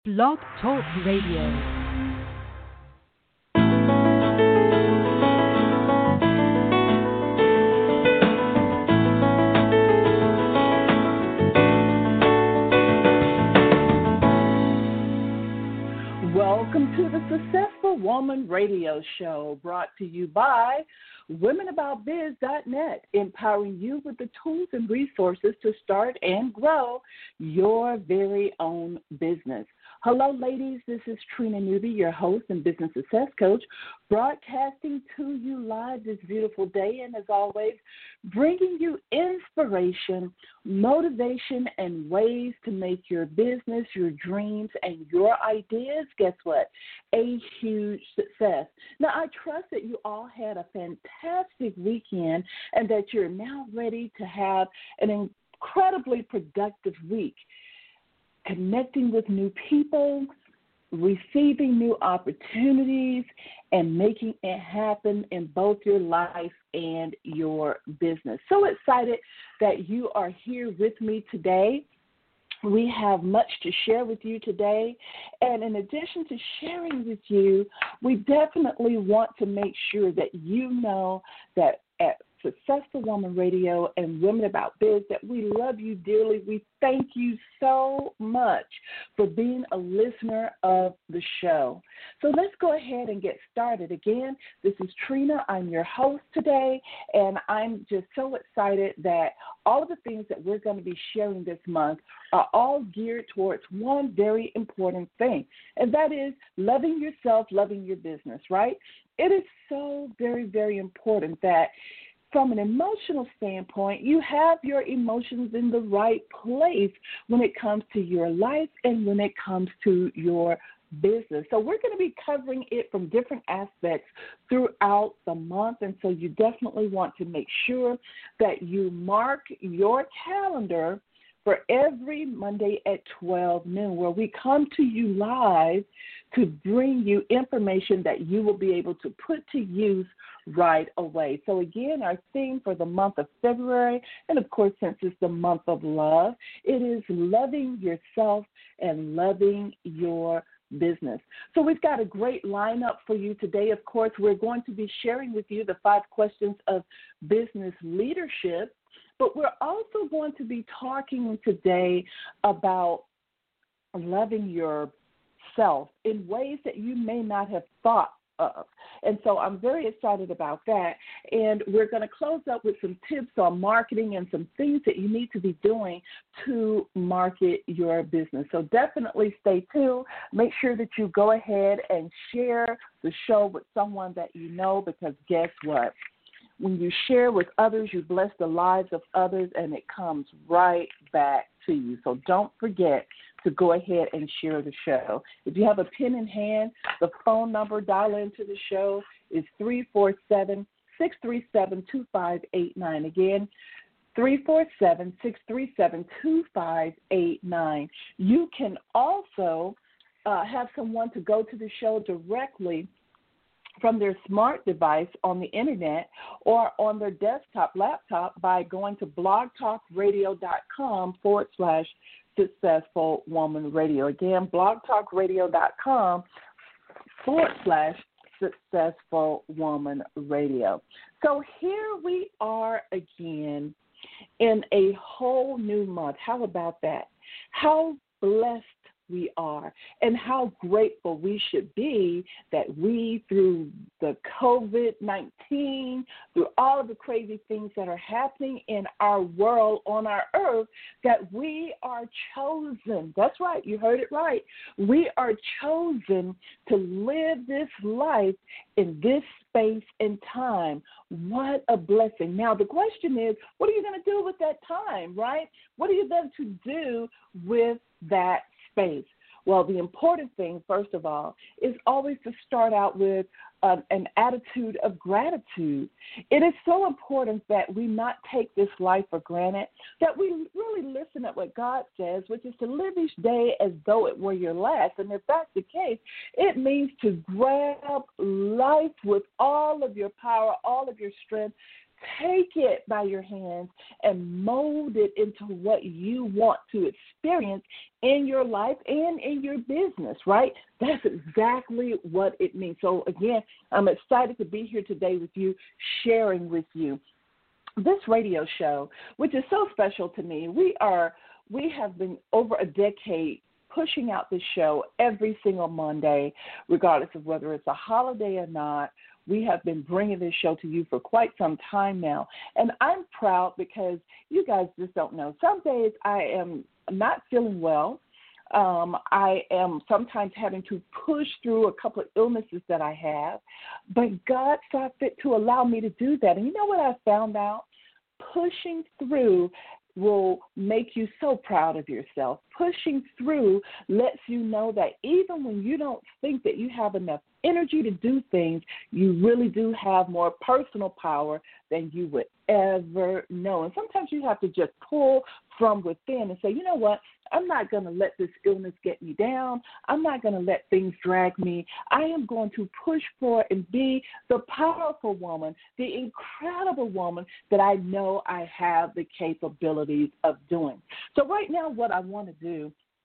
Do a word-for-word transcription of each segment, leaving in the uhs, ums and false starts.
Blog Talk Radio. Welcome to the Successful Woman Radio Show, brought to you by women about biz dot net, empowering you with the tools and resources to start and grow your very own business. Hello, ladies. This is Trina Newby, your host and business success coach, broadcasting to you live this beautiful day, and as always, bringing you inspiration, motivation, and ways to make your business, your dreams, and your ideas, guess what, a huge success. Now, I trust that you all had a fantastic weekend and that you're now ready to have an incredibly productive week, connecting with new people, receiving new opportunities, and making it happen in both your life and your business. So excited that you are here with me today. We have much to share with you today, and in addition to sharing with you, we definitely want to make sure that you know that at Successful Woman Radio and Women About Biz that we love you dearly. We thank you so much for being a listener of the show. So let's go ahead and get started. Again, this is Trina. I'm your host today, and I'm just so excited that all of the things that we're going to be sharing this month are all geared towards one very important thing, and that is loving yourself, loving your business, right? It is so very, very important that from an emotional standpoint, you have your emotions in the right place when it comes to your life and when it comes to your business. So we're going to be covering it from different aspects throughout the month, and so you definitely want to make sure that you mark your calendar for every Monday at twelve noon, where we come to you live to bring you information that you will be able to put to use right away. So again, our theme for the month of February, and of course, since it's the month of love, it is loving yourself and loving your business. So we've got a great lineup for you today. Of course, we're going to be sharing with you the five questions of business leadership, but we're also going to be talking today about loving yourself in ways that you may not have thought of. And so I'm very excited about that. And we're going to close up with some tips on marketing and some things that you need to be doing to market your business. So definitely stay tuned. Make sure that you go ahead and share the show with someone that you know, because guess what? When you share with others, you bless the lives of others, and it comes right back to you. So don't forget to go ahead and share the show. If you have a pen in hand, the phone number, dial into the show, is three four seven, six three seven, two five eight nine. Again, three four seven, six three seven, two five eight nine. You can also uh, have someone to go to the show directly from their smart device on the internet or on their desktop laptop by going to blogtalkradio.com forward slash successful woman radio. Again, blogtalkradio.com forward slash successful woman radio. So here we are again in a whole new month. How about that? How blessed we are, and how grateful we should be that we, through the covid nineteen, through all of the crazy things that are happening in our world, on our earth, that we are chosen. That's right, you heard it right. We are chosen to live this life in this space and time. What a blessing. Now, the question is, what are you going to do with that time, right? What are you going to do with that space? Well, the important thing, first of all, is always to start out with uh, an attitude of gratitude. It is so important that we not take this life for granted, that we really listen at what God says, which is to live each day as though it were your last. And if that's the case, it means to grab life with all of your power, all of your strength, take it by your hands and mold it into what you want to experience in your life and in your business, right? That's exactly what it means. So, again, I'm excited to be here today with you, sharing with you this radio show, which is so special to me. We are, we have been over a decade pushing out this show every single Monday, regardless of whether it's a holiday or not. We have been bringing this show to you for quite some time now. And I'm proud because you guys just don't know. Some days I am not feeling well. Um, I am sometimes having to push through a couple of illnesses that I have. But God saw fit to allow me to do that. And you know what I found out? Pushing through will make you so proud of yourself. Pushing through lets you know that even when you don't think that you have enough energy to do things, you really do have more personal power than you would ever know. And sometimes you have to just pull from within and say, you know what, I'm not going to let this illness get me down. I'm not going to let things drag me. I am going to push for and be the powerful woman, the incredible woman that I know I have the capabilities of doing. So right now what I want to do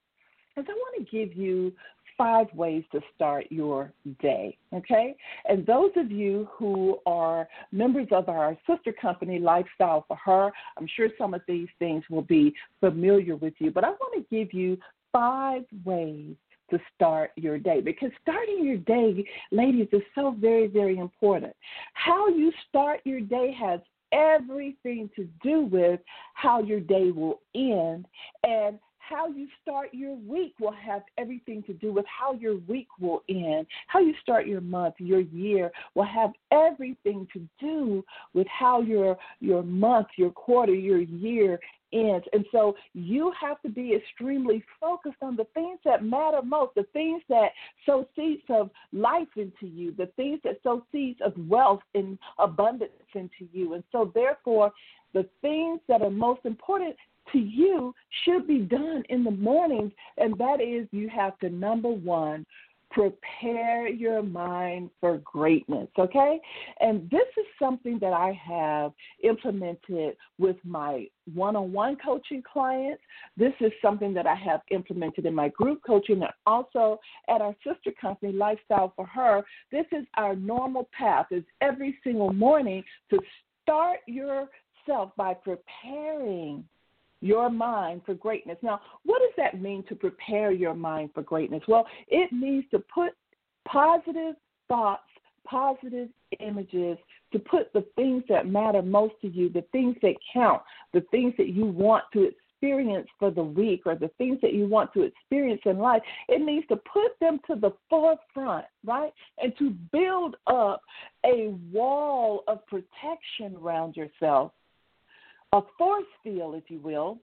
is I want to give you five ways to start your day, okay? And those of you who are members of our sister company, Lifestyle for Her, I'm sure some of these things will be familiar with you, but I want to give you five ways to start your day, because starting your day, ladies, is so very, very important. How you start your day has everything to do with how your day will end, and how you start your week will have everything to do with how your week will end. How you start your month, your year will have everything to do with how your your month, your quarter, your year ends. And so you have to be extremely focused on the things that matter most, the things that sow seeds of life into you, the things that sow seeds of wealth and abundance into you. And so therefore, the things that are most important to you should be done in the mornings, and that is you have to, number one, prepare your mind for greatness, okay? And this is something that I have implemented with my one-on-one coaching clients. This is something that I have implemented in my group coaching and also at our sister company, Lifestyle for Her. This is our normal path, is every single morning to start yourself by preparing your mind for greatness. Now, what does that mean to prepare your mind for greatness? Well, it means to put positive thoughts, positive images, to put the things that matter most to you, the things that count, the things that you want to experience for the week or the things that you want to experience in life. It means to put them to the forefront, right? And to build up a wall of protection around yourself, a force field, if you will,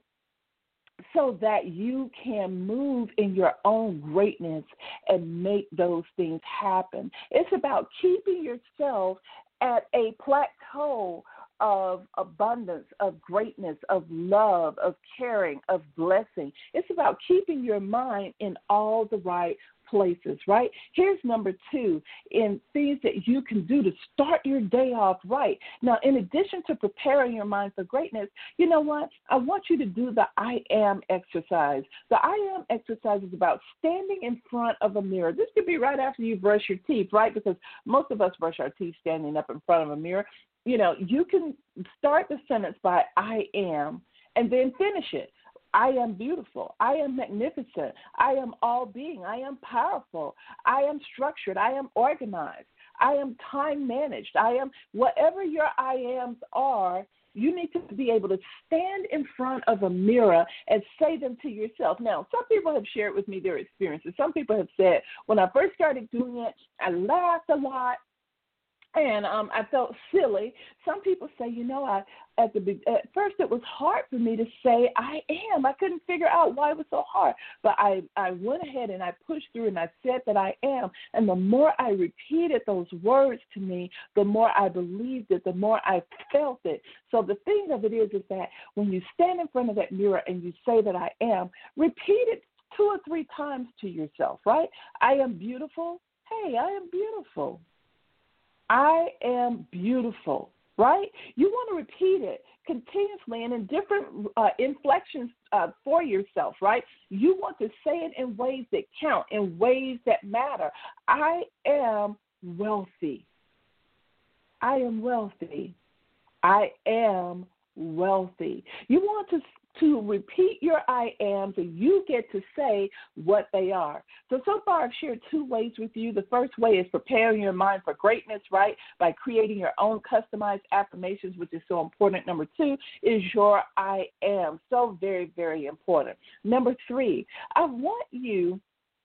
so that you can move in your own greatness and make those things happen. It's about keeping yourself at a plateau of abundance, of greatness, of love, of caring, of blessing. It's about keeping your mind in all the right places, right? Here's number two, in things that you can do to start your day off right. Now, in addition to preparing your mind for greatness, you know what? I want you to do the I am exercise. The I am exercise is about standing in front of a mirror. This could be right after you brush your teeth, right? Because most of us brush our teeth standing up in front of a mirror. You know, you can start the sentence by I am and then finish it. I am beautiful. I am magnificent. I am all being. I am powerful. I am structured. I am organized. I am time managed. I am whatever your I ams are. You need to be able to stand in front of a mirror and say them to yourself. Now, some people have shared with me their experiences. Some people have said, when I first started doing it, I laughed a lot. And um, I felt silly. Some people say, you know, I at the at first it was hard for me to say I am. I couldn't figure out why it was so hard. But I, I went ahead and I pushed through and I said that I am. And the more I repeated those words to me, the more I believed it, the more I felt it. So the thing of it is, is that when you stand in front of that mirror and you say that I am, repeat it two or three times to yourself, right? I am beautiful. Hey, I am beautiful. I am beautiful. right? You want to repeat it continuously and in different uh, inflections uh, for yourself, right? You want to say it in ways that count, in ways that matter. I am wealthy. I am wealthy. I am wealthy. You want to to repeat your I ams, and you get to say what they are. So, so far I've shared two ways with you. The first way is preparing your mind for greatness, right, by creating your own customized affirmations, which is so important. Number two is your I am. So very, very important. Number three, I want you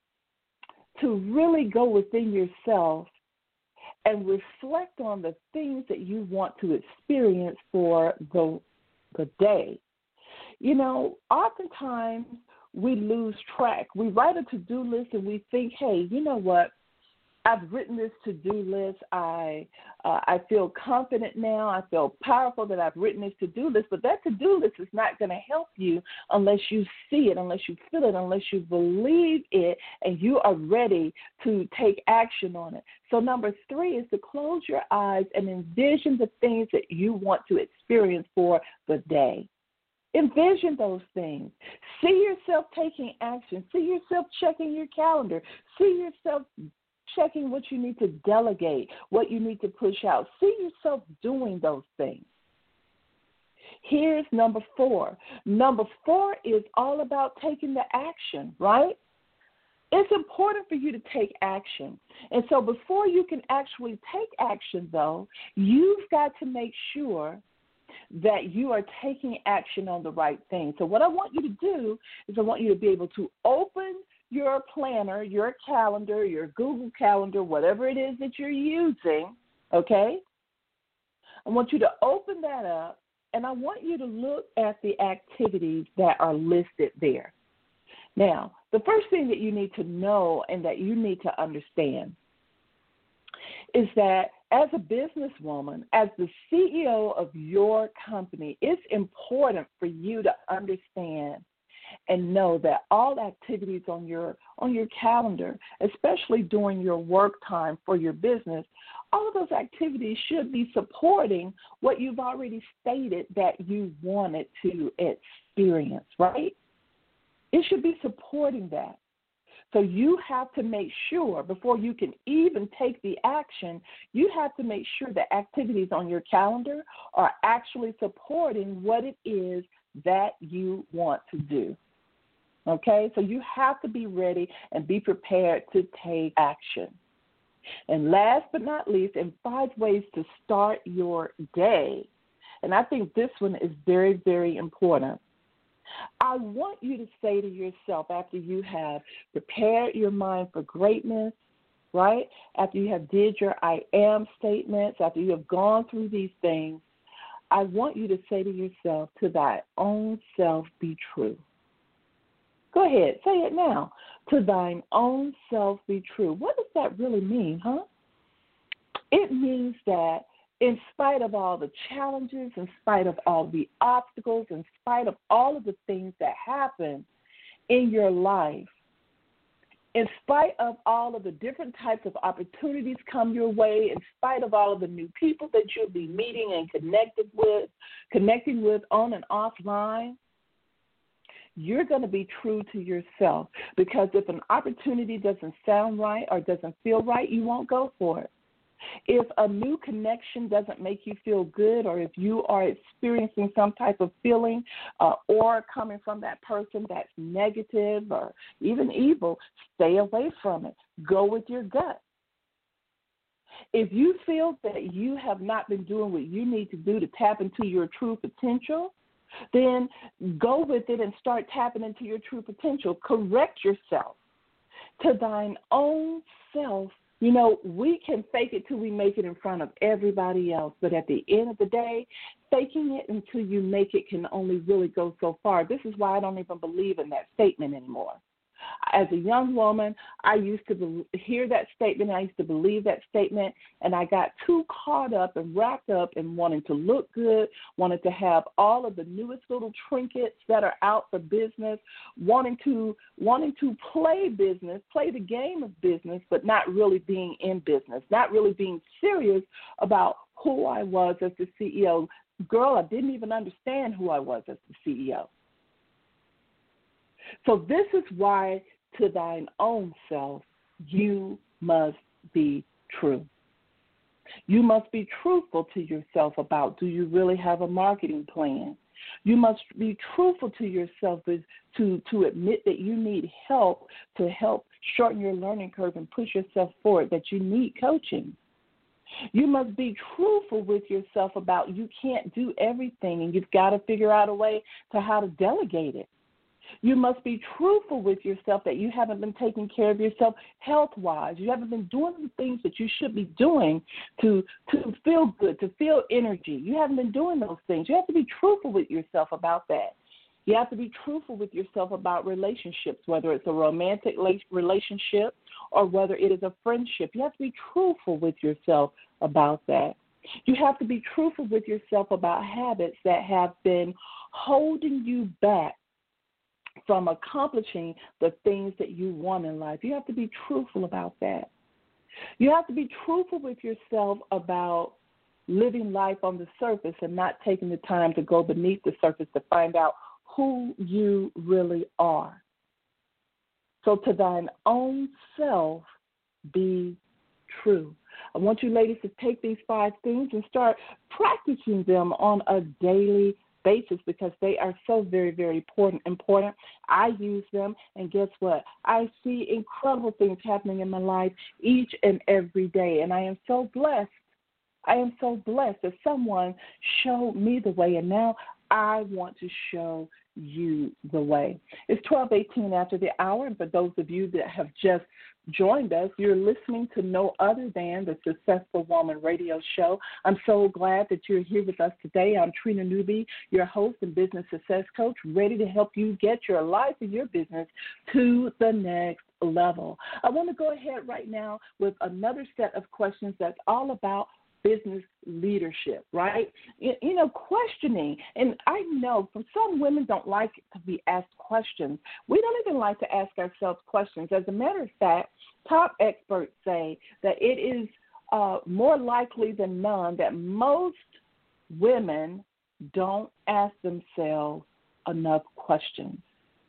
to really go within yourself and reflect on the things that you want to experience for the, the day. You know, oftentimes we lose track. We write a to-do list and we think, hey, you know what? I've written this to-do list. I uh, I feel confident now. I feel powerful that I've written this to-do list. But that to-do list is not going to help you unless you see it, unless you feel it, unless you believe it, and you are ready to take action on it. So number three is to close your eyes and envision the things that you want to experience for the day. Envision those things. See yourself taking action. See yourself checking your calendar. See yourself checking what you need to delegate, what you need to push out. See yourself doing those things. Here's number four. Number four is all about taking the action, right? It's important for you to take action. And so before you can actually take action, though, you've got to make sure that you are taking action on the right thing. So what I want you to do is I want you to be able to open your planner, your calendar, your Google Calendar, whatever it is that you're using, okay? I want you to open that up, and I want you to look at the activities that are listed there. Now, the first thing that you need to know and that you need to understand is that as a businesswoman, as the C E O of your company, it's important for you to understand and know that all activities on your on your calendar, especially during your work time for your business, all of those activities should be supporting what you've already stated that you wanted to experience, right? It should be supporting that. So you have to make sure, before you can even take the action, you have to make sure the activities on your calendar are actually supporting what it is that you want to do. Okay? So you have to be ready and be prepared to take action. And last but not least, in five ways to start your day, and I think this one is very, very important. I want you to say to yourself, after you have prepared your mind for greatness, right? After you have did your I am statements, after you have gone through these things, I want you to say to yourself, to thy own self be true. Go ahead, say it now. To thine own self be true. What does that really mean, huh? It means that in spite of all the challenges, in spite of all the obstacles, in spite of all of the things that happen in your life, in spite of all of the different types of opportunities come your way, in spite of all of the new people that you'll be meeting and connected with, connecting with on and offline, you're going to be true to yourself, because if an opportunity doesn't sound right or doesn't feel right, you won't go for it. If a new connection doesn't make you feel good, or if you are experiencing some type of feeling uh, or coming from that person that's negative or even evil, stay away from it. Go with your gut. If you feel that you have not been doing what you need to do to tap into your true potential, then go with it and start tapping into your true potential. Correct yourself. To thine own self. You know, we can fake it till we make it in front of everybody else, but at the end of the day, faking it until you make it can only really go so far. This is why I don't even believe in that statement anymore. As a young woman, I used to be- hear that statement, I used to believe that statement, and I got too caught up and wrapped up in wanting to look good, wanted to have all of the newest little trinkets that are out for business, wanting to wanting to play business, play the game of business, but not really being in business, not really being serious about who I was as the C E O. Girl, I didn't even understand who I was as the C E O. So this is why to thine own self you must be true. You must be truthful to yourself about, do you really have a marketing plan? You must be truthful to yourself with, to, to admit that you need help to help shorten your learning curve and push yourself forward, that you need coaching. You must be truthful with yourself about you can't do everything and you've got to figure out a way to how to delegate it. You must be truthful with yourself that you haven't been taking care of yourself health-wise. You haven't been doing the things that you should be doing to, to feel good, to feel energy. You haven't been doing those things. You have to be truthful with yourself about that. You have to be truthful with yourself about relationships, whether it's a romantic relationship or whether it is a friendship. You have to be truthful with yourself about that. You have to be truthful with yourself about habits that have been holding you back from accomplishing the things that you want in life. You have to be truthful about that. You have to be truthful with yourself about living life on the surface and not taking the time to go beneath the surface to find out who you really are. So to thine own self, be true. I want you ladies to take these five things and start practicing them on a daily basis because they are so very, very important. important. I use them, and guess what? I see incredible things happening in my life each and every day, and I am so blessed. I am so blessed that someone showed me the way, and now I want to show you the way. It's twelve eighteen after the hour, and for those of you that have just joined us, you're listening to no other than the Successful Woman Radio Show. I'm so glad that you're here with us today. I'm Trina Newby, your host and business success coach, ready to help you get your life and your business to the next level. I want to go ahead right now with another set of questions that's all about business leadership, right? You know, questioning. And I know from some women don't like to be asked questions. We don't even like to ask ourselves questions. As a matter of fact, top experts say that it is uh, more likely than none that most women don't ask themselves enough questions.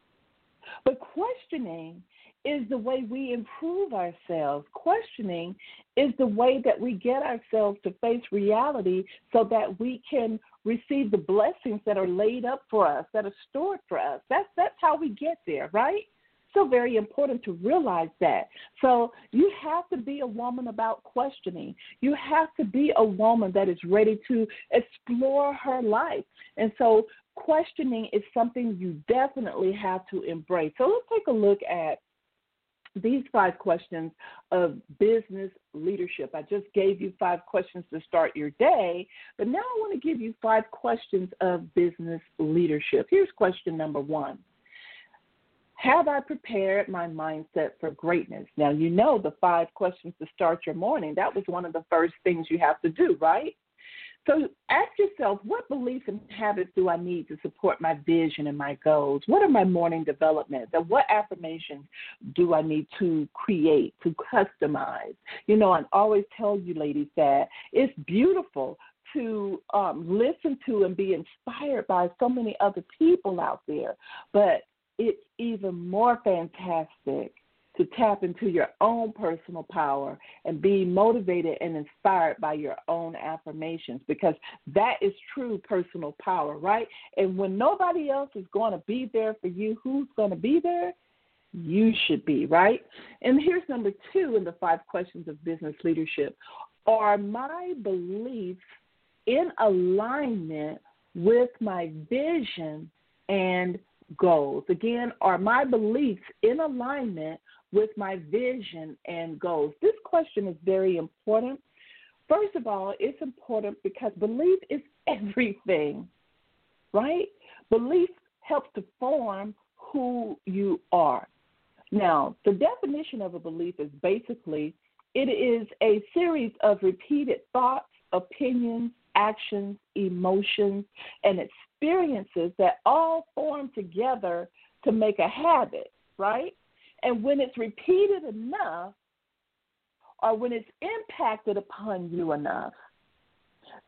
But questioning is the way we improve ourselves. Questioning is the way that we get ourselves to face reality so that we can receive the blessings that are laid up for us, that are stored for us. That's, that's how we get there, right? So very important to realize that. So you have to be a woman about questioning. You have to be a woman that is ready to explore her life. And so questioning is something you definitely have to embrace. So let's take a look at these five questions of business leadership. I just gave you five questions to start your day, but now I want to give you five questions of business leadership. Here's question number one. Have I prepared my mindset for greatness? Now, you know the five questions to start your morning. That was one of the first things you have to do, right? So ask yourself, what beliefs and habits do I need to support my vision and my goals? What are my morning developments? And what affirmations do I need to create, to customize? You know, I always tell you ladies that it's beautiful to um, listen to and be inspired by so many other people out there, but it's even more fantastic to tap into your own personal power and be motivated and inspired by your own affirmations, because that is true personal power, right? And when nobody else is going to be there for you, who's going to be there? You should be, right? And here's number two in the five questions of business leadership. Are my beliefs in alignment with my vision and goals? Again, are my beliefs in alignment with my vision and goals? This question is very important. First of all, it's important because belief is everything, right? Belief helps to form who you are. Now, the definition of a belief is basically it is a series of repeated thoughts, opinions, actions, emotions, and experiences that all form together to make a habit, right? And when it's repeated enough, or when it's impacted upon you enough,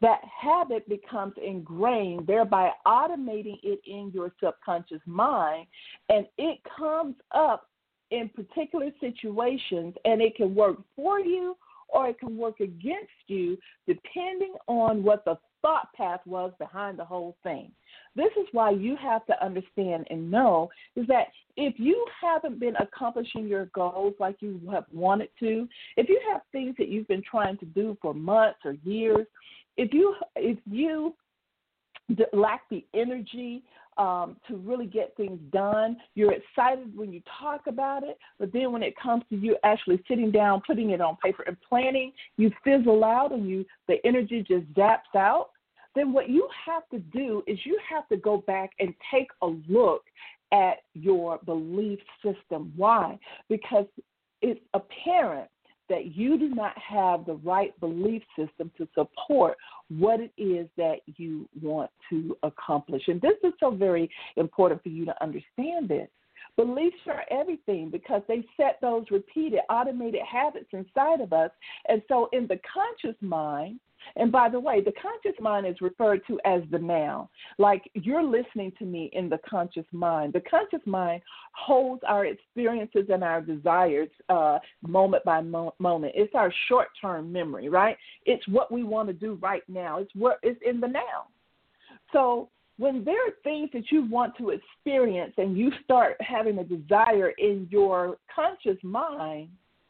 that habit becomes ingrained, thereby automating it in your subconscious mind, and it comes up in particular situations, and it can work for you or it can work against you depending on what the thought path was behind the whole thing. This is why you have to understand and know is that if you haven't been accomplishing your goals like you have wanted to, if you have things that you've been trying to do for months or years, if you if you lack the energy um, to really get things done, you're excited when you talk about it, but then when it comes to you actually sitting down, putting it on paper and planning, you fizzle out and you the energy just zaps out, then what you have to do is you have to go back and take a look at your belief system. Why? Because it's apparent that you do not have the right belief system to support what it is that you want to accomplish. And this is so very important for you to understand this. Beliefs are everything because they set those repeated, automated habits inside of us. And so in the conscious mind, and by the way, the conscious mind is referred to as the now. Like you're listening to me in the conscious mind. The conscious mind holds our experiences and our desires uh, moment by mo- moment. It's our short-term memory, right? It's what we want to do right now. It's what it's in the now. So when there are things that you want to experience and you start having a desire in your conscious mind,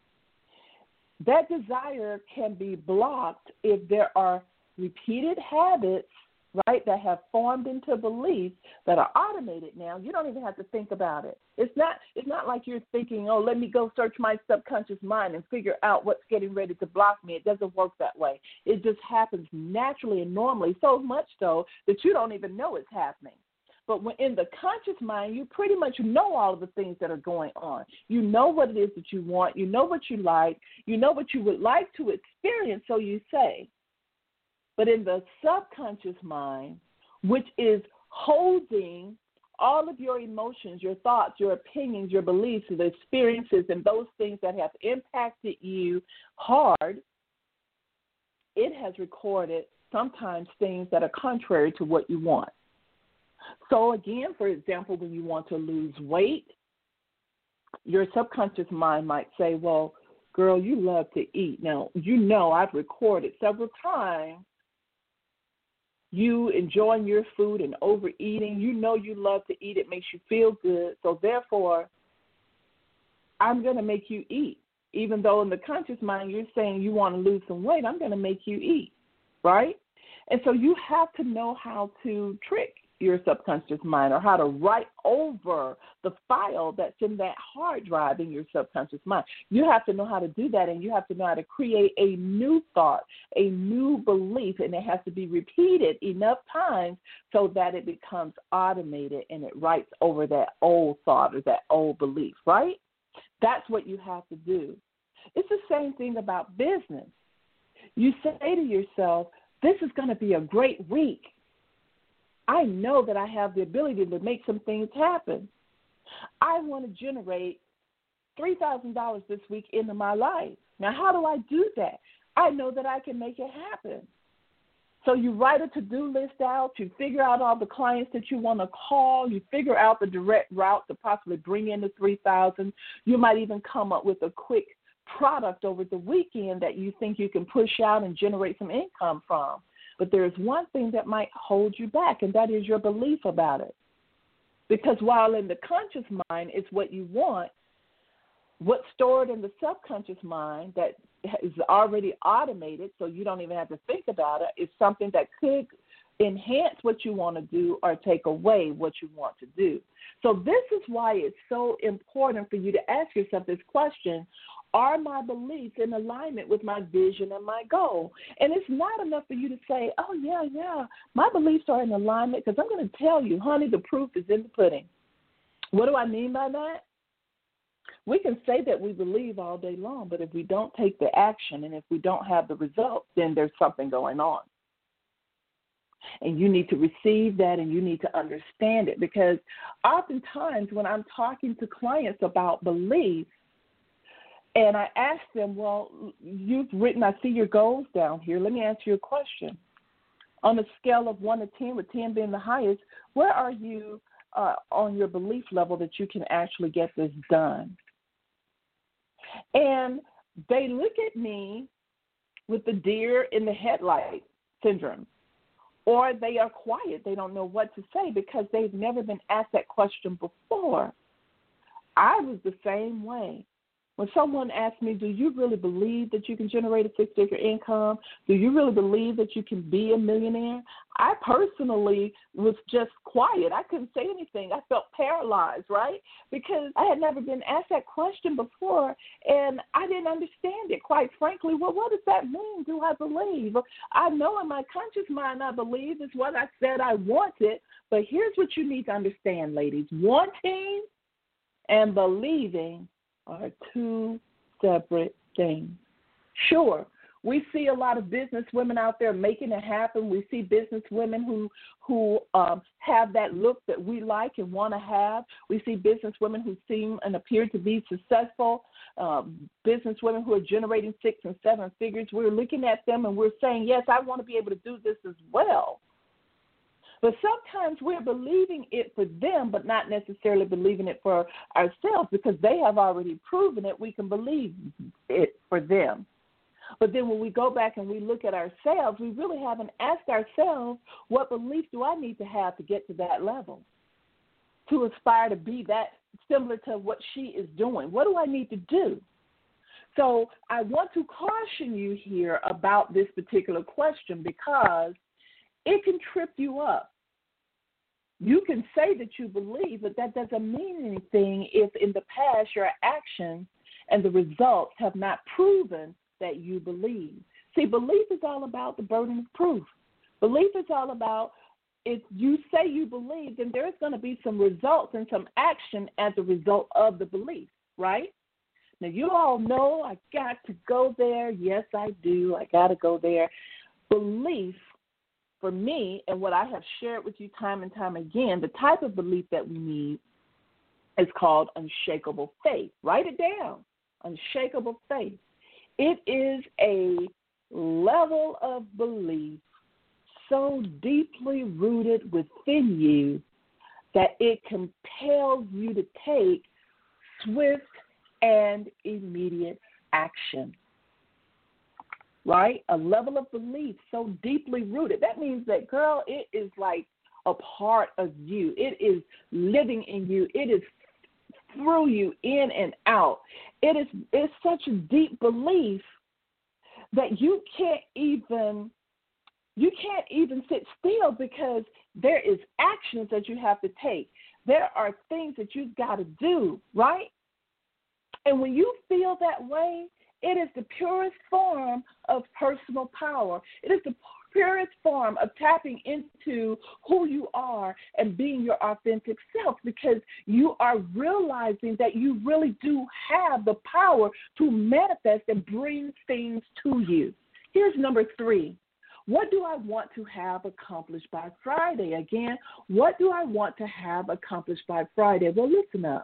that desire can be blocked if there are repeated habits, right, that have formed into beliefs that are automated now. You don't even have to think about it. It's not it's not like you're thinking, oh, let me go search my subconscious mind and figure out what's getting ready to block me. It doesn't work that way. It just happens naturally and normally, so much so that you don't even know it's happening. But when in the conscious mind, you pretty much know all of the things that are going on. You know what it is that you want. You know what you like. You know what you would like to experience, so you say. But in the subconscious mind, which is holding all of your emotions, your thoughts, your opinions, your beliefs, the experiences, and those things that have impacted you hard, it has recorded sometimes things that are contrary to what you want. So again, for example, when you want to lose weight, your subconscious mind might say, well, girl, you love to eat. Now, you know I've recorded several times you enjoying your food and overeating. You know you love to eat. It makes you feel good. So therefore, I'm going to make you eat. Even though in the conscious mind you're saying you want to lose some weight, I'm going to make you eat, right? And so you have to know how to trick your subconscious mind, or how to write over the file that's in that hard drive in your subconscious mind. You have to know how to do that, and you have to know how to create a new thought, a new belief, and it has to be repeated enough times so that it becomes automated and it writes over that old thought or that old belief, right? That's what you have to do. It's the same thing about business. You say to yourself, this is going to be a great week. I know that I have the ability to make some things happen. I want to generate three thousand dollars this week into my life. Now, how do I do that? I know that I can make it happen. So you write a to-do list out. You figure out all the clients that you want to call. You figure out the direct route to possibly bring in the three thousand dollars. You might even come up with a quick product over the weekend that you think you can push out and generate some income from. But there's one thing that might hold you back, and that is your belief about it. Because while in the conscious mind it's what you want, what's stored in the subconscious mind that is already automated, so you don't even have to think about it, is something that could enhance what you want to do or take away what you want to do. So this is why it's so important for you to ask yourself this question: are my beliefs in alignment with my vision and my goal? And it's not enough for you to say, oh, yeah, yeah, my beliefs are in alignment, because I'm going to tell you, honey, the proof is in the pudding. What do I mean by that? We can say that we believe all day long, but if we don't take the action and if we don't have the results, then there's something going on. And you need to receive that, and you need to understand it, because oftentimes when I'm talking to clients about beliefs, and I ask them, well, you've written, I see your goals down here. Let me ask you a question. On a scale of one to ten, with ten being the highest, where are you uh, on your belief level that you can actually get this done? And they look at me with the deer in the headlight syndrome, or they are quiet. They don't know what to say because they've never been asked that question before. I was the same way. When someone asked me, do you really believe that you can generate a six-figure income? Do you really believe that you can be a millionaire? I personally was just quiet. I couldn't say anything. I felt paralyzed, right? Because I had never been asked that question before, and I didn't understand it, quite frankly. Well, what does that mean, do I believe? I know in my conscious mind I believe is what I said I wanted, but here's what you need to understand, ladies. Wanting and believing are two separate things. Sure, we see a lot of business women out there making it happen. We see business women who who um, have that look that we like and want to have. We see business women who seem and appear to be successful, um, business women who are generating six and seven figures. We're looking at them and we're saying, yes, I want to be able to do this as well. But sometimes we're believing it for them, but not necessarily believing it for ourselves because they have already proven it. We can believe it for them. But then when we go back and we look at ourselves, we really haven't asked ourselves, what belief do I need to have to get to that level, to aspire to be that similar to what she is doing? What do I need to do? So I want to caution you here about this particular question because it can trip you up. You can say that you believe, but that doesn't mean anything if in the past your actions and the results have not proven that you believe. See, belief is all about the burden of proof. Belief is all about if you say you believe, then there's going to be some results and some action as a result of the belief, right? Now, you all know I got to go there. Yes, I do. I got to go there. Belief, for me, and what I have shared with you time and time again, the type of belief that we need is called unshakable faith. Write it down, unshakable faith. It is a level of belief so deeply rooted within you that it compels you to take swift and immediate action. Right? A level of belief so deeply rooted. That means that, girl, it is like a part of you. It is living in you. It is through you, in and out. It is it's such a deep belief that you can't even you can't even sit still because there is actions that you have to take. There are things that you've got to do, right? And when you feel that way, it is the purest form of personal power. It is the purest form of tapping into who you are and being your authentic self because you are realizing that you really do have the power to manifest and bring things to you. Here's number three. What do I want to have accomplished by Friday? Again, what do I want to have accomplished by Friday? Well, listen up.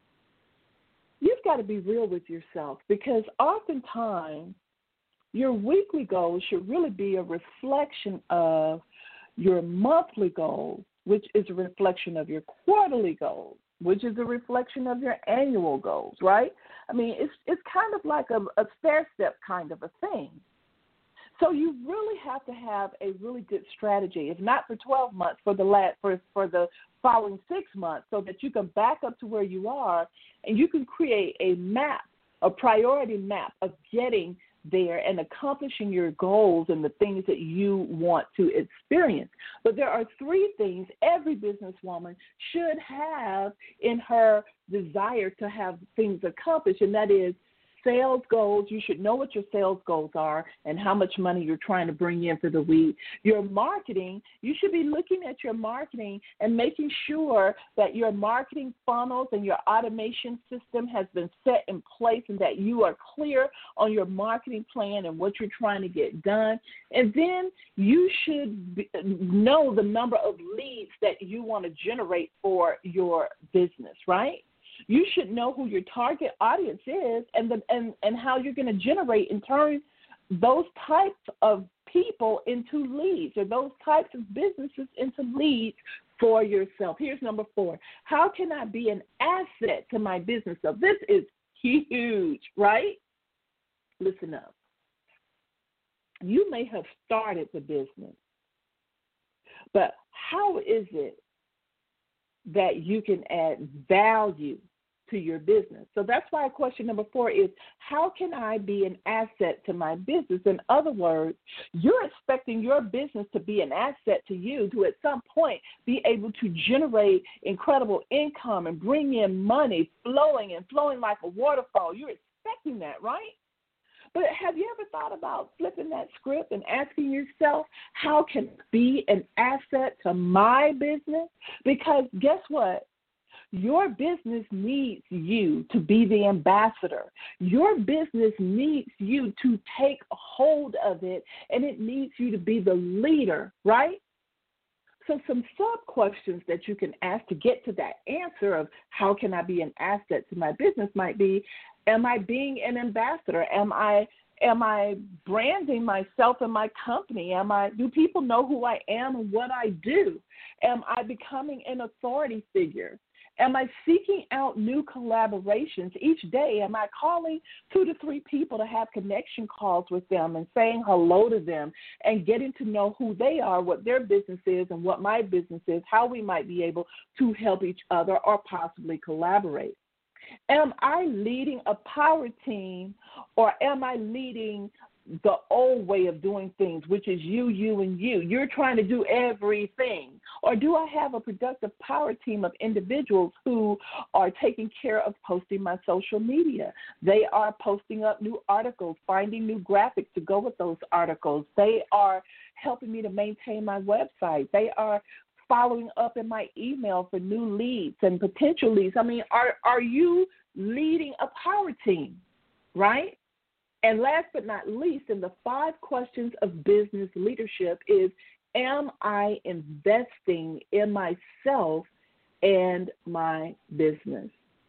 You've got to be real with yourself because oftentimes your weekly goals should really be a reflection of your monthly goals, which is a reflection of your quarterly goals, which is a reflection of your annual goals, right? I mean, it's it's kind of like a, a stair-step kind of a thing. So you really have to have a really good strategy, if not for twelve months, for the last, for, for the following six months, so that you can back up to where you are and you can create a map, a priority map of getting there and accomplishing your goals and the things that you want to experience. But there are three things every businesswoman should have in her desire to have things accomplished, and that is sales goals. You should know what your sales goals are and how much money you're trying to bring in for the week. Your marketing, you should be looking at your marketing and making sure that your marketing funnels and your automation system has been set in place and that you are clear on your marketing plan and what you're trying to get done. And then you should be, know the number of leads that you want to generate for your business, right? You should know who your target audience is and the, and, and how you're going to generate in turn those types of people into leads, or those types of businesses into leads for yourself. Here's number four. How can I be an asset to my business? So this is huge, right? Listen up. You may have started the business, but how is it that you can add value to your business? So that's why question number four is, how can I be an asset to my business? In other words, you're expecting your business to be an asset to you, to at some point be able to generate incredible income and bring in money flowing and flowing like a waterfall. You're expecting that, right? But have you ever thought about flipping that script and asking yourself, how can I be an asset to my business? Because guess what? Your business needs you to be the ambassador. Your business needs you to take hold of it, and it needs you to be the leader, right? So some sub-questions that you can ask to get to that answer of how can I be an asset to my business might be, am I being an ambassador? Am I am I branding myself and my company? Am I do people know who I am and what I do? Am I becoming an authority figure? Am I seeking out new collaborations each day? Am I calling two to three people to have connection calls with them and saying hello to them and getting to know who they are, what their business is, and what my business is, how we might be able to help each other or possibly collaborate? Am I leading a power team, or am I leading the old way of doing things, which is you, you, and you? You're trying to do everything. Or do I have a productive power team of individuals who are taking care of posting my social media? They are posting up new articles, finding new graphics to go with those articles. They are helping me to maintain my website. They are following up in my email for new leads and potential leads. I mean, are are you leading a power team, right? And last but not least, in the five questions of business leadership is, am I investing in myself and my business?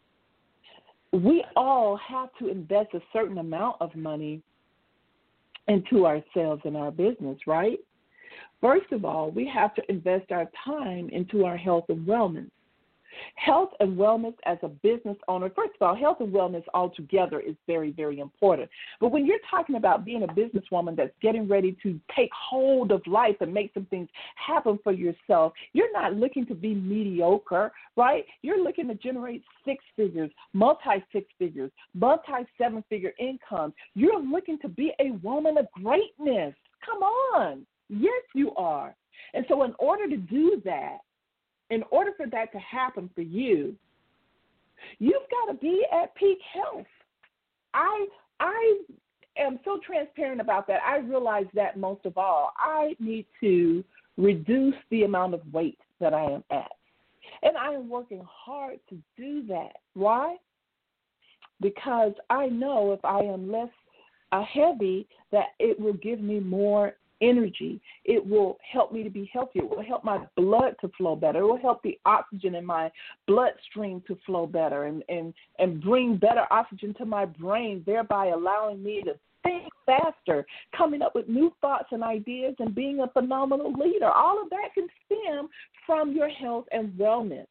We all have to invest a certain amount of money into ourselves and our business, right? First of all, we have to invest our time into our health and wellness. Health and wellness as a business owner, first of all, health and wellness altogether is very, very important. But when you're talking about being a businesswoman that's getting ready to take hold of life and make some things happen for yourself, you're not looking to be mediocre, right? You're looking to generate six figures, multi-six figures, multi-seven-figure incomes. You're looking to be a woman of greatness. Come on. Yes, you are. And so in order to do that, in order for that to happen for you, you've got to be at peak health. I I am so transparent about that. I realize that most of all, I need to reduce the amount of weight that I am at. And I am working hard to do that. Why? Because I know if I am less uh, heavy, that it will give me more energy. It will help me to be healthier. It will help my blood to flow better. It will help the oxygen in my bloodstream to flow better and, and, and bring better oxygen to my brain, thereby allowing me to think faster, coming up with new thoughts and ideas, and being a phenomenal leader. All of that can stem from your health and wellness.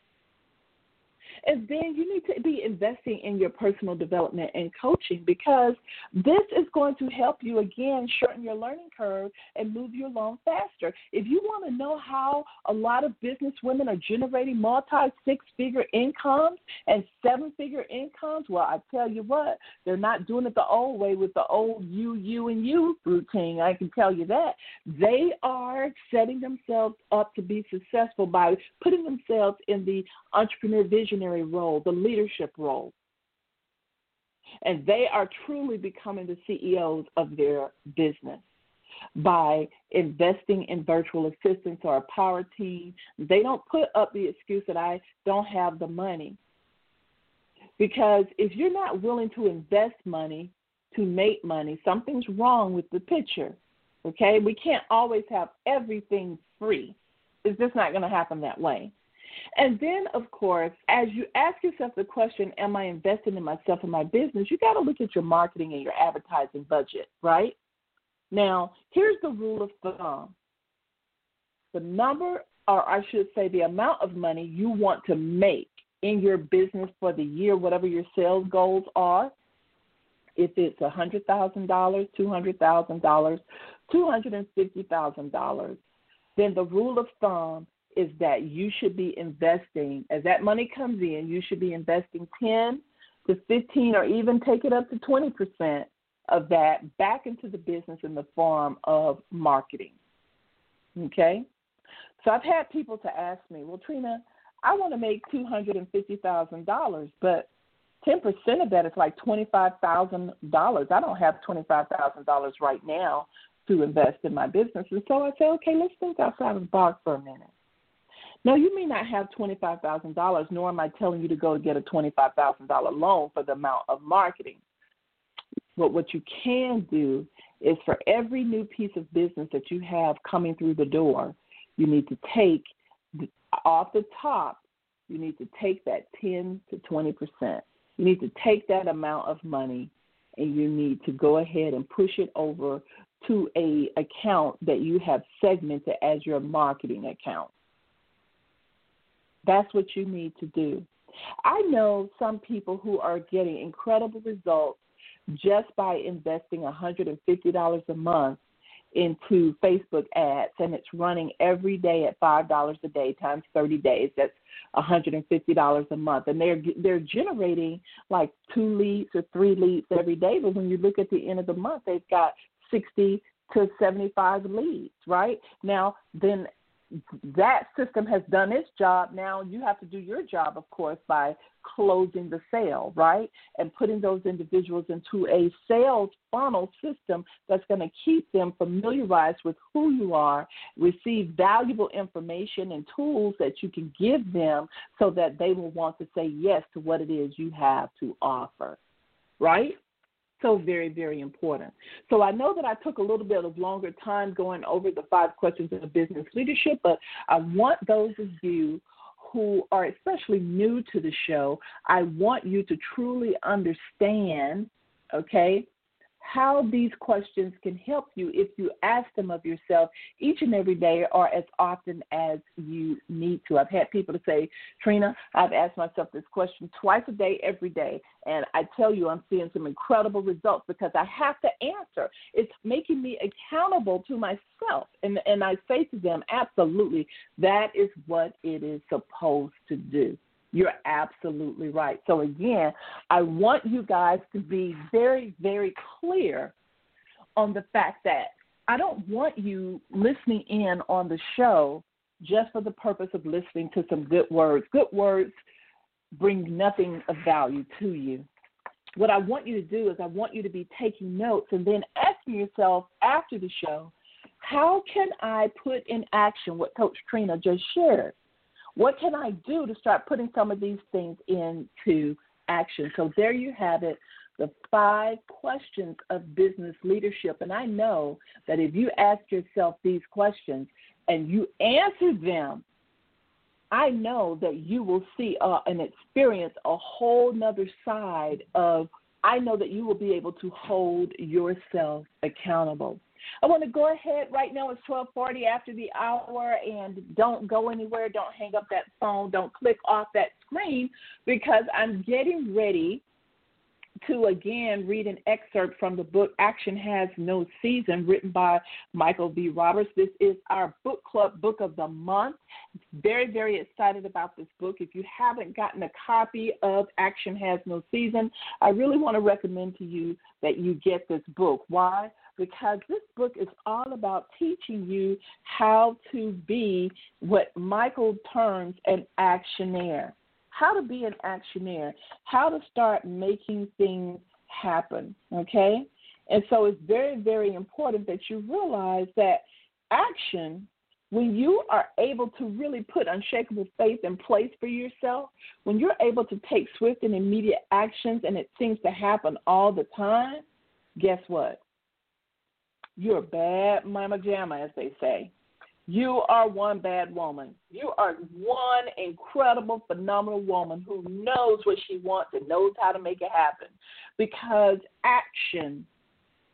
And then you need to be investing in your personal development and coaching, because this is going to help you, again, shorten your learning curve and move you along faster. If you want to know how a lot of business women are generating multi-six-figure incomes and seven-figure incomes, well, I tell you what, they're not doing it the old way with the old you, you, and you routine. I can tell you that. They are setting themselves up to be successful by putting themselves in the entrepreneur visionary role, the leadership role. And they are truly becoming the C E Os of their business by investing in virtual assistants or a power team. They don't put up the excuse that I don't have the money. Because if you're not willing to invest money to make money, something's wrong with the picture. Okay? We can't always have everything free. It's just not going to happen that way. And then, of course, as you ask yourself the question, am I investing in myself and my business, you got to look at your marketing and your advertising budget, right? Now, here's the rule of thumb. The number, or I should say the amount of money you want to make in your business for the year, whatever your sales goals are, if it's one hundred thousand dollars, two hundred thousand dollars, two hundred fifty thousand dollars, then the rule of thumb is that you should be investing, as that money comes in, you should be investing ten to fifteen or even take it up to twenty percent of that back into the business in the form of marketing. Okay? So I've had people to ask me, well, Trina, I want to make two hundred fifty thousand dollars, but ten percent of that is like twenty-five thousand dollars. I don't have twenty-five thousand dollars right now to invest in my business. And so I say, okay, let's think outside of the box for a minute. Now, you may not have twenty-five thousand dollars, nor am I telling you to go get a twenty-five thousand dollars loan for the amount of marketing. But what you can do is for every new piece of business that you have coming through the door, you need to take off the top, you need to take that ten to twenty percent. You need to take that amount of money and you need to go ahead and push it over to a account that you have segmented as your marketing account. That's what you need to do. I know some people who are getting incredible results just by investing one hundred fifty dollars a month into Facebook ads, and it's running every day at five dollars a day times thirty days. That's one hundred fifty dollars a month. And they're they're generating like two leads or three leads every day, but when you look at the end of the month, they've got sixty to seventy-five leads, right? Now, then that system has done its job. Now you have to do your job, of course, by closing the sale, right? And putting those individuals into a sales funnel system that's going to keep them familiarized with who you are, receive valuable information and tools that you can give them so that they will want to say yes to what it is you have to offer, right? So very, very important. So I know that I took a little bit of longer time going over the five questions of business leadership, but I want those of you who are especially new to the show, I want you to truly understand, okay, how these questions can help you if you ask them of yourself each and every day or as often as you need to. I've had people to say, Trina, I've asked myself this question twice a day, every day, and I tell you I'm seeing some incredible results because I have to answer. It's making me accountable to myself. And, and I say to them, absolutely, that is what it is supposed to do. You're absolutely right. So, again, I want you guys to be very, very clear on the fact that I don't want you listening in on the show just for the purpose of listening to some good words. Good words bring nothing of value to you. What I want you to do is I want you to be taking notes and then asking yourself after the show, how can I put in action what Coach Trina just shared? What can I do to start putting some of these things into action? So there you have it, the five questions of business leadership. And I know that if you ask yourself these questions and you answer them, I know that you will see uh, and experience a whole nother side of, I know that you will be able to hold yourself accountable. I want to go ahead right now. It's twelve forty after the hour, and don't go anywhere. Don't hang up that phone. Don't click off that screen because I'm getting ready to, again, read an excerpt from the book Action Has No Season, written by Michael V. Roberts. This is our book club book of the month. Very, very excited about this book. If you haven't gotten a copy of Action Has No Season, I really want to recommend to you that you get this book. Why? Because this book is all about teaching you how to be what Michael terms an actionaire. How to be an actionaire, how to start making things happen, okay? And so it's very, very important that you realize that action, when you are able to really put unshakable faith in place for yourself, when you're able to take swift and immediate actions and it seems to happen all the time, guess what? You're a bad mama jamma, as they say. You are one bad woman. You are one incredible, phenomenal woman who knows what she wants and knows how to make it happen. Because action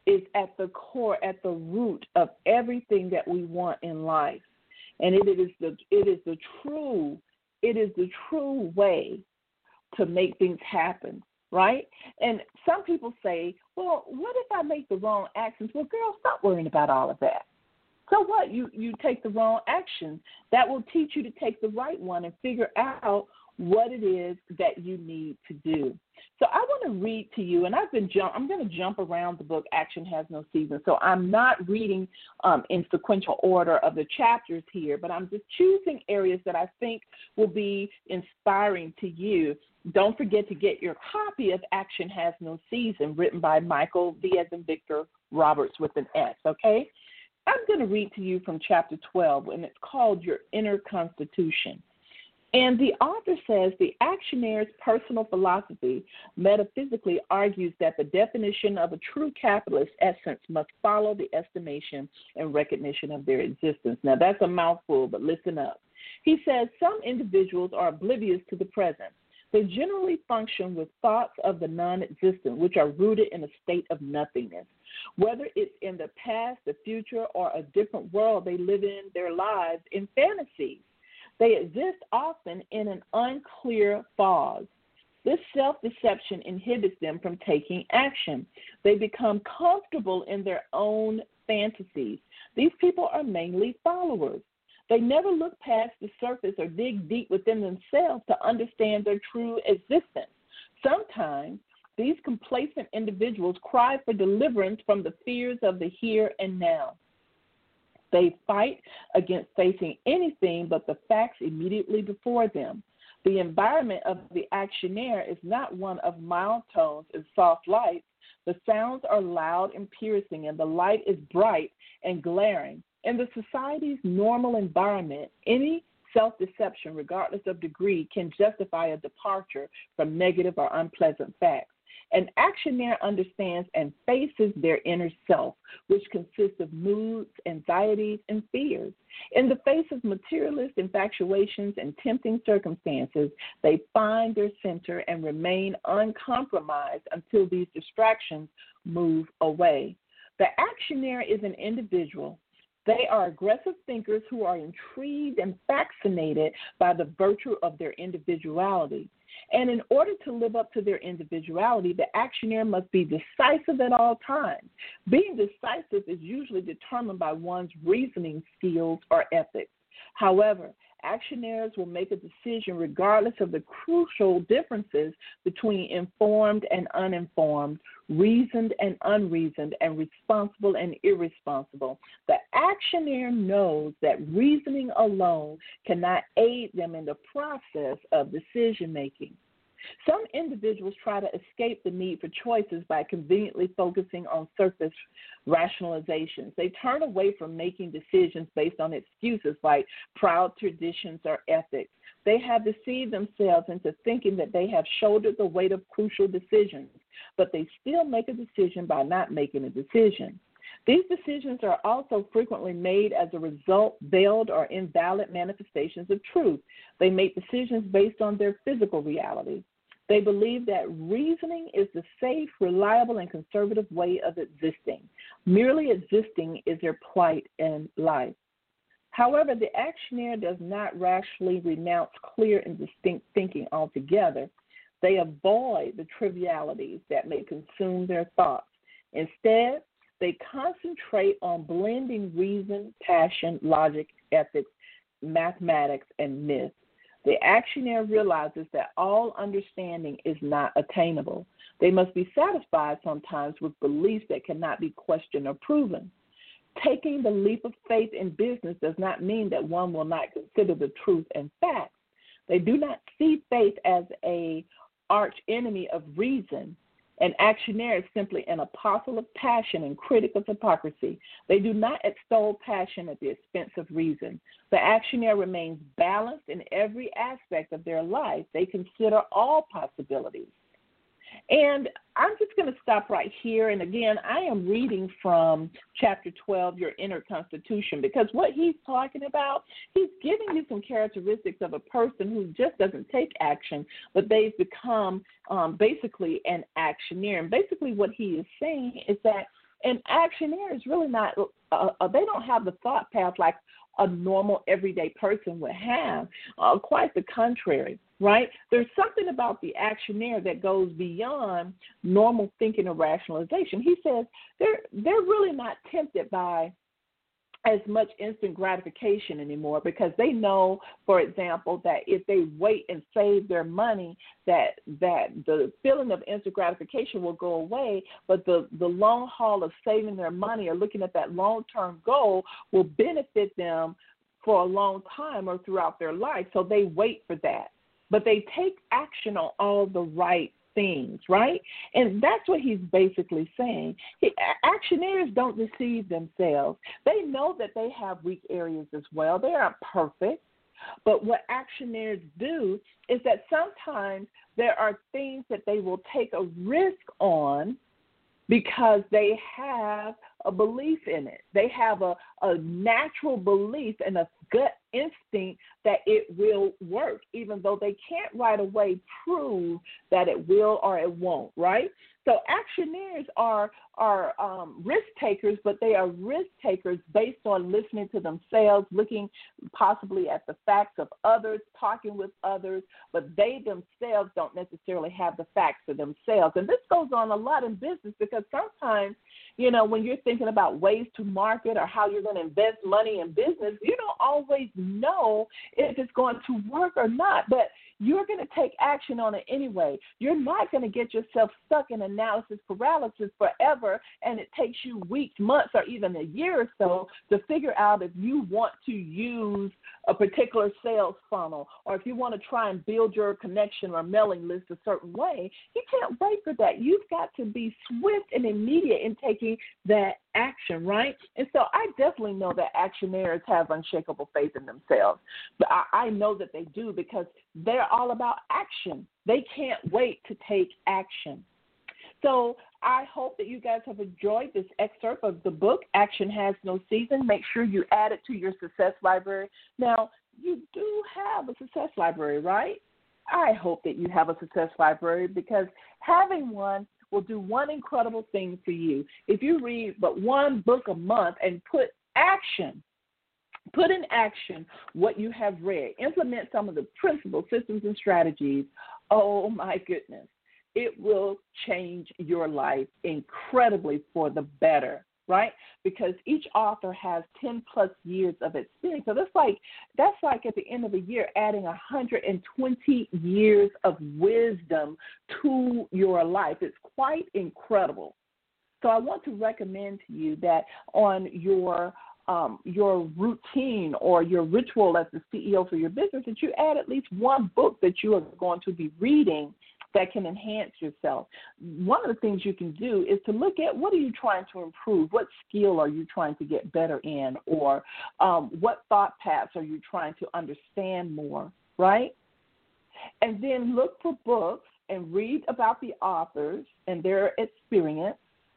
is at the core, at the root of everything that we want in life. And it is the it is the true, it is the true way to make things happen, right? And some people say, well, what if I make the wrong actions? Well, girl, stop worrying about all of that. So what? You you take the wrong action. That will teach you to take the right one and figure out what it is that you need to do. So I want to read to you, and I've been jump. I'm going to jump around the book. Action Has No Season. So I'm not reading um, in sequential order of the chapters here, but I'm just choosing areas that I think will be inspiring to you. Don't forget to get your copy of Action Has No Season, written by Michael V as in Victor Roberts with an S. Okay. I'm going to read to you from chapter twelve, and it's called Your Inner Constitution. And the author says the actionaire's personal philosophy metaphysically argues that the definition of a true capitalist essence must follow the estimation and recognition of their existence. Now, that's a mouthful, but listen up. He says some individuals are oblivious to the present. They generally function with thoughts of the non-existent, which are rooted in a state of nothingness. Whether it's in the past, the future, or a different world, they live in their lives in fantasies. They exist often in an unclear fog. This self-deception inhibits them from taking action. They become comfortable in their own fantasies. These people are mainly followers. They never look past the surface or dig deep within themselves to understand their true existence. Sometimes these complacent individuals cry for deliverance from the fears of the here and now. They fight against facing anything but the facts immediately before them. The environment of the actionaire is not one of mild tones and soft lights. The sounds are loud and piercing, and the light is bright and glaring. In the society's normal environment, any self-deception, regardless of degree, can justify a departure from negative or unpleasant facts. An actionaire understands and faces their inner self, which consists of moods, anxieties, and fears. In the face of materialist infatuations and tempting circumstances, they find their center and remain uncompromised until these distractions move away. The actionaire is an individual. They are aggressive thinkers who are intrigued and fascinated by the virtue of their individuality. And in order to live up to their individuality, the actionaire must be decisive at all times. Being decisive is usually determined by one's reasoning skills or ethics. However, actionaires will make a decision regardless of the crucial differences between informed and uninformed, reasoned and unreasoned, and responsible and irresponsible. The actionaire knows that reasoning alone cannot aid them in the process of decision-making. Some individuals try to escape the need for choices by conveniently focusing on surface rationalizations. They turn away from making decisions based on excuses like proud traditions or ethics. They have deceived themselves into thinking that they have shouldered the weight of crucial decisions, but they still make a decision by not making a decision. These decisions are also frequently made as a result veiled or invalid manifestations of truth. They make decisions based on their physical reality. They believe that reasoning is the safe, reliable, and conservative way of existing. Merely existing is their plight in life. However, the actionaire does not rashly renounce clear and distinct thinking altogether. They avoid the trivialities that may consume their thoughts. Instead, they concentrate on blending reason, passion, logic, ethics, mathematics, and myth. The actionaire realizes that all understanding is not attainable. They must be satisfied sometimes with beliefs that cannot be questioned or proven. Taking the leap of faith in business does not mean that one will not consider the truth and facts. They do not see faith as an arch enemy of reason. An actionaire is simply an apostle of passion and critic of hypocrisy. They do not extol passion at the expense of reason. The actionaire remains balanced in every aspect of their life. They consider all possibilities. And I'm just going to stop right here. And again, I am reading from chapter twelve, Your Inner Constitution, because what he's talking about, he's giving you some characteristics of a person who just doesn't take action, but they've become um, basically an actionaire. And basically what he is saying is that And actionaire is really not, uh, uh, they don't have the thought path like a normal everyday person would have. Uh, quite the contrary, right? There's something about the actionaire that goes beyond normal thinking or rationalization. He says they're they're really not tempted by as much instant gratification anymore, because they know, for example, that if they wait and save their money, that that the feeling of instant gratification will go away, but the, the long haul of saving their money or looking at that long-term goal will benefit them for a long time or throughout their life. So they wait for that. But they take action on all the right things, right? And that's what he's basically saying. He, actionaires don't deceive themselves. They know that they have weak areas as well. They aren't perfect. But what actionaires do is that sometimes there are things that they will take a risk on because they have a belief in it. They have a, a natural belief and a gut instinct that it will work, even though they can't right away prove that it will or it won't, right? So actionaires are are um, risk takers, but they are risk takers based on listening to themselves, looking possibly at the facts of others, talking with others, but they themselves don't necessarily have the facts for themselves. And this goes on a lot in business, because sometimes, you know, when you're thinking about ways to market or how you're going to invest money in business, you don't always know if it's going to work or not, but you're going to take action on it anyway. You're not going to get yourself stuck in analysis paralysis forever, and it takes you weeks, months, or even a year or so to figure out if you want to use a particular sales funnel, or if you want to try and build your connection or mailing list a certain way. You can't wait for that. You've got to be swift and immediate in taking that action, right? And so I definitely know that actionaires have unshakable faith in themselves. But I, I know that they do, because they're all about action. They can't wait to take action. So I hope that you guys have enjoyed this excerpt of the book, Action Has No Season. Make sure you add it to your success library. Now, you do have a success library, right? I hope that you have a success library, because having one will do one incredible thing for you. If you read but one book a month and put action, put in action what you have read, implement some of the principles, systems, and strategies, oh my goodness, it will change your life incredibly for the better, right? Because each author has ten plus years of experience. So that's like that's like at the end of the year adding one hundred twenty years of wisdom to your life. It's quite incredible. So I want to recommend to you that on your um, your routine or your ritual as the C E O for your business, that you add at least one book that you are going to be reading that can enhance yourself. One of the things you can do is to look at, what are you trying to improve? What skill are you trying to get better in? Or um, what thought paths are you trying to understand more, right? And then look for books and read about the authors and their experience,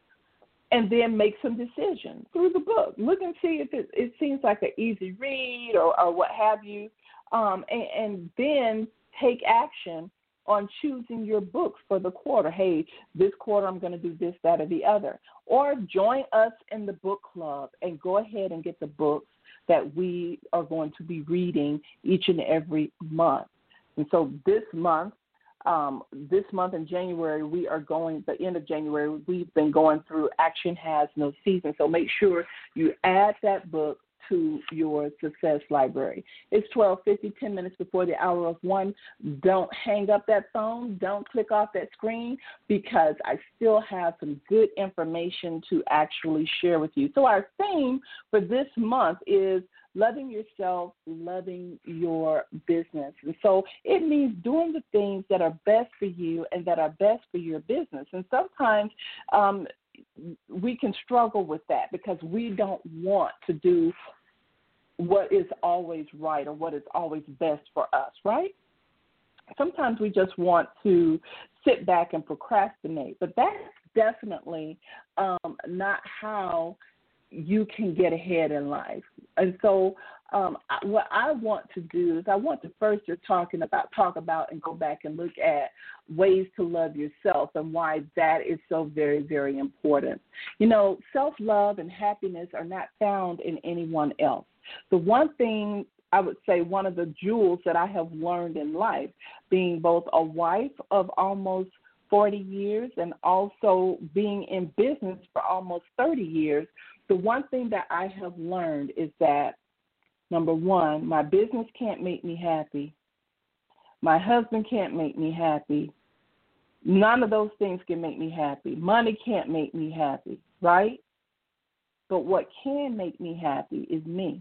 and then make some decisions through the book. Look and see if it, it seems like an easy read or, or what have you, um, and, and then take action on choosing your books for the quarter. Hey, this quarter I'm going to do this, that, or the other. Or join us in the book club and go ahead and get the books that we are going to be reading each and every month. And so this month, um, this month in January, we are going, the end of January, we've been going through Action Has No Season. So make sure you add that book to your success library. It's twelve fifty, ten minutes before the hour of one. Don't hang up that phone. Don't click off that screen, because I still have some good information to actually share with you. So our theme for this month is loving yourself, loving your business. And so it means doing the things that are best for you and that are best for your business. And sometimes um, we can struggle with that because we don't want to do what is always right or what is always best for us, right? Sometimes we just want to sit back and procrastinate, but that's definitely um, not how you can get ahead in life. And so um, I, what I want to do is I want to first just talking about talk about and go back and look at ways to love yourself and why that is so very, very important. You know, self-love and happiness are not found in anyone else. The one thing I would say, one of the jewels that I have learned in life, being both a wife of almost forty years and also being in business for almost thirty years, the one thing that I have learned is that, number one, my business can't make me happy. My husband can't make me happy. None of those things can make me happy. Money can't make me happy, right? But what can make me happy is me.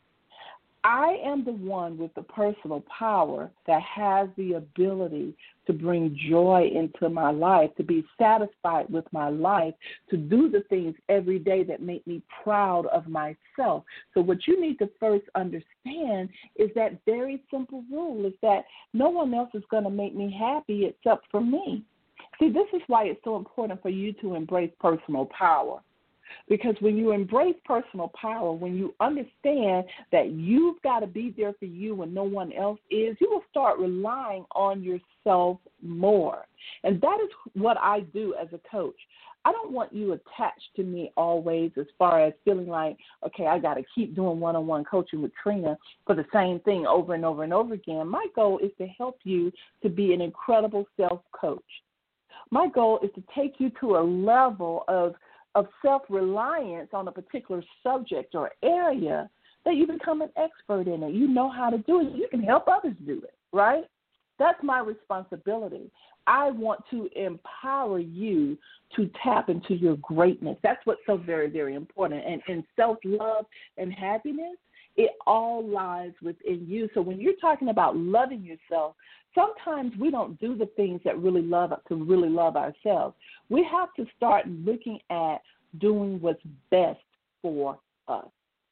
I am the one with the personal power that has the ability to bring joy into my life, to be satisfied with my life, to do the things every day that make me proud of myself. So what you need to first understand is that very simple rule is that no one else is going to make me happy except for me. See, this is why it's so important for you to embrace personal power. Because when you embrace personal power, when you understand that you've got to be there for you when no one else is, you will start relying on yourself more. And that is what I do as a coach. I don't want you attached to me always as far as feeling like, okay, I got to keep doing one-on-one coaching with Trina for the same thing over and over and over again. My goal is to help you to be an incredible self-coach. My goal is to take you to a level of of self-reliance on a particular subject or area that you become an expert in it. You know how to do it. You can help others do it, right? That's my responsibility. I want to empower you to tap into your greatness. That's what's so very, very important. And in self-love and happiness, it all lies within you. So when you're talking about loving yourself, sometimes we don't do the things that really love to really love ourselves. We have to start looking at doing what's best for us.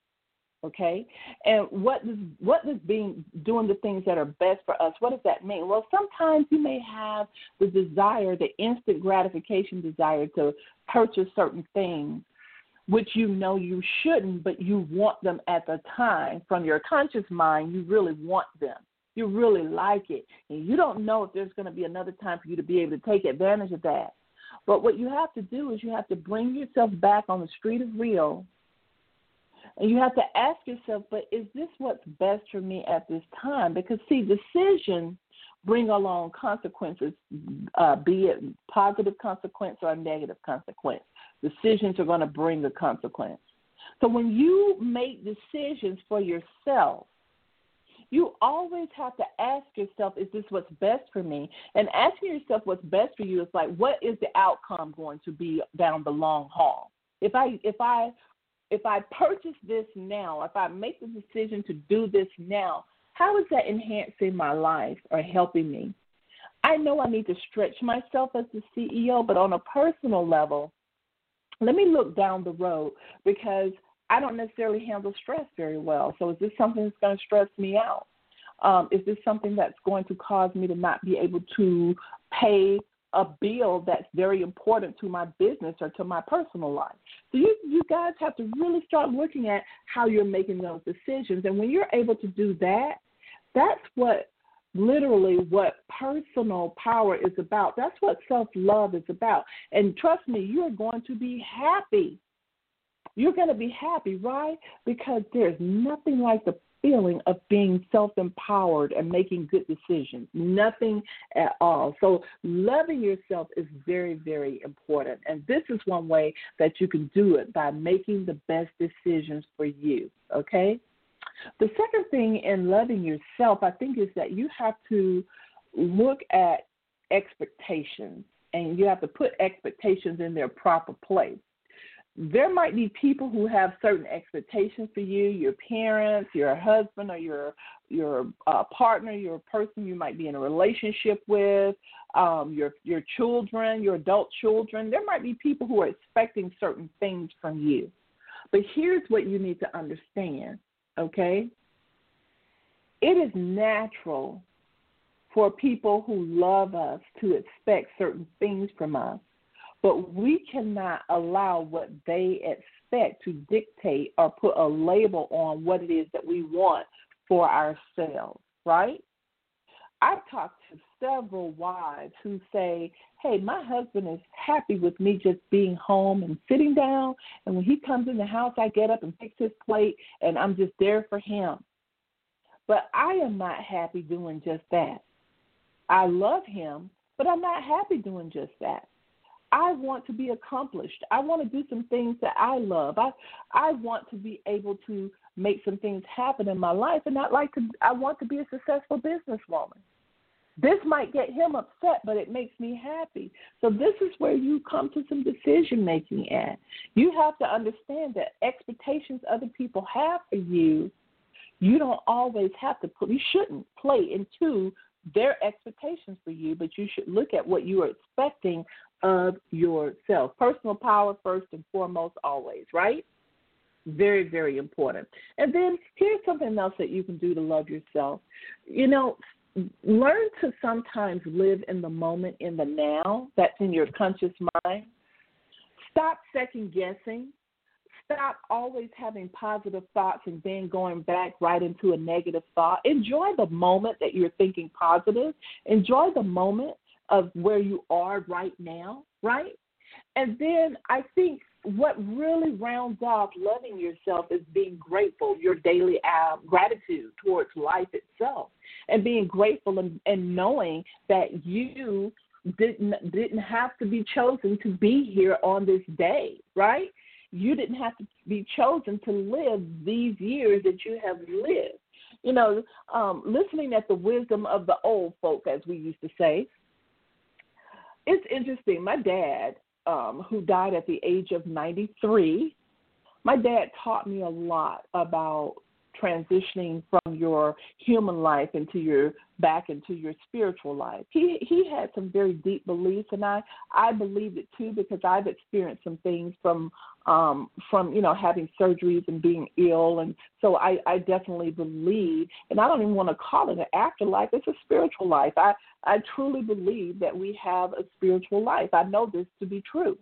Okay? And what does what does being doing the things that are best for us, what does that mean? Well, sometimes you may have the desire, the instant gratification desire to purchase certain things, which you know you shouldn't, but you want them at the time. From your conscious mind, you really want them. You really like it. And you don't know if there's going to be another time for you to be able to take advantage of that. But what you have to do is you have to bring yourself back on the street of real, and you have to ask yourself, but is this what's best for me at this time? Because, see, decisions bring along consequences, uh, be it positive consequence or a negative consequence. Decisions are going to bring a consequence. So when you make decisions for yourself, you always have to ask yourself, is this what's best for me? And asking yourself what's best for you is like, what is the outcome going to be down the long haul? If I if I if I purchase this now, if I make the decision to do this now, how is that enhancing my life or helping me? I know I need to stretch myself as the C E O, but on a personal level, let me look down the road, because I don't necessarily handle stress very well. So is this something that's going to stress me out? Um, is this something that's going to cause me to not be able to pay a bill that's very important to my business or to my personal life? So you, you guys have to really start looking at how you're making those decisions. And when you're able to do that, that's what literally what personal power is about. That's what self-love is about. And trust me, you're going to be happy. You're going to be happy, right? Because there's nothing like the feeling of being self-empowered and making good decisions. Nothing at all. So loving yourself is very, very important. And this is one way that you can do it, by making the best decisions for you, okay? The second thing in loving yourself, I think, is that you have to look at expectations, and you have to put expectations in their proper place. There might be people who have certain expectations for you, your parents, your husband, or your your uh, partner, your person you might be in a relationship with, um, your your children, your adult children. There might be people who are expecting certain things from you. But here's what you need to understand, okay? It is natural for people who love us to expect certain things from us. but we cannot allow what they expect to dictate or put a label on what it is that we want for ourselves, right? I've talked to several wives who say, hey, my husband is happy with me just being home and sitting down, and when he comes in the house, I get up and fix his plate, and I'm just there for him. But I am not happy doing just that. I love him, but I'm not happy doing just that. I want to be accomplished. I want to do some things that I love. I I want to be able to make some things happen in my life, and I'd like to. I want to be a successful businesswoman. This might get him upset, but it makes me happy. So this is where you come to some decision making at. You have to understand that expectations other people have for you, you don't always have to put. You shouldn't play into their expectations for you, but you should look at what you are expecting of yourself. Personal power first and foremost always, right? Very, very important. And then here's something else that you can do to love yourself. You know, learn to sometimes live in the moment, in the now, that's in your conscious mind. Stop second guessing. Stop always having positive thoughts and then going back right into a negative thought. Enjoy the moment that you're thinking positive. Enjoy the moment of where you are right now, right? And then I think what really rounds off loving yourself is being grateful, your daily uh, gratitude towards life itself, and being grateful and, and knowing that you didn't didn't have to be chosen to be here on this day, right? You didn't have to be chosen to live these years that you have lived. You know, um, listening at the wisdom of the old folk, as we used to say, it's interesting. My dad, um, who died at the age of ninety-three, my dad taught me a lot about transitioning from your human life into your back into your spiritual life. He he had some very deep beliefs, and I, I believe it too because I've experienced some things from um, from you know having surgeries and being ill, and so I, I definitely believe, and I don't even want to call it an afterlife. It's a spiritual life. I I truly believe that we have a spiritual life. I know this to be true.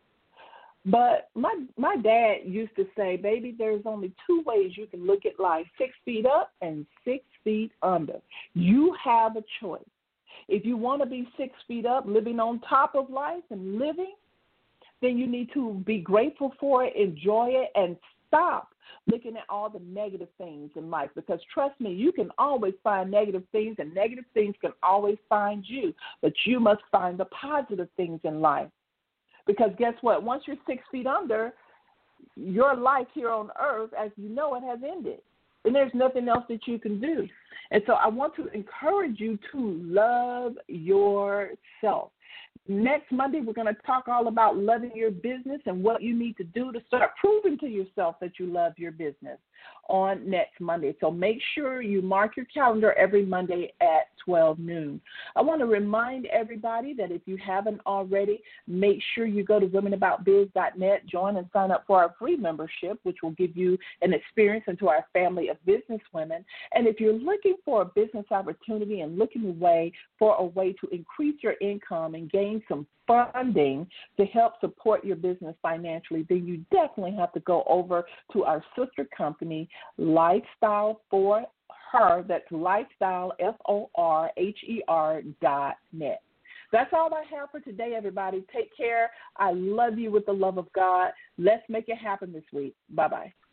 But my my dad used to say, baby, there's only two ways you can look at life, six feet up and six feet under. You have a choice. If you want to be six feet up, living on top of life and living, then you need to be grateful for it, enjoy it, and stop looking at all the negative things in life. Because trust me, you can always find negative things, and negative things can always find you. But you must find the positive things in life. Because guess what? Once you're six feet under, your life here on earth, as you know it, has ended. And there's nothing else that you can do. And so I want to encourage you to love yourself. Next Monday, we're going to talk all about loving your business and what you need to do to start proving to yourself that you love your business on next Monday. So make sure you mark your calendar every Monday at twelve noon. I want to remind everybody that if you haven't already, make sure you go to women about biz dot net, join and sign up for our free membership, which will give you an experience into our family of business women. And if you're looking for a business opportunity and looking away for a way to increase your income and gain some funding to help support your business financially, then you definitely have to go over to our sister company, Lifestyle for Her. That's Lifestyle, F O R H E R dot net. That's all I have for today, everybody. Take care. I love you with the love of God. Let's make it happen this week. Bye-bye.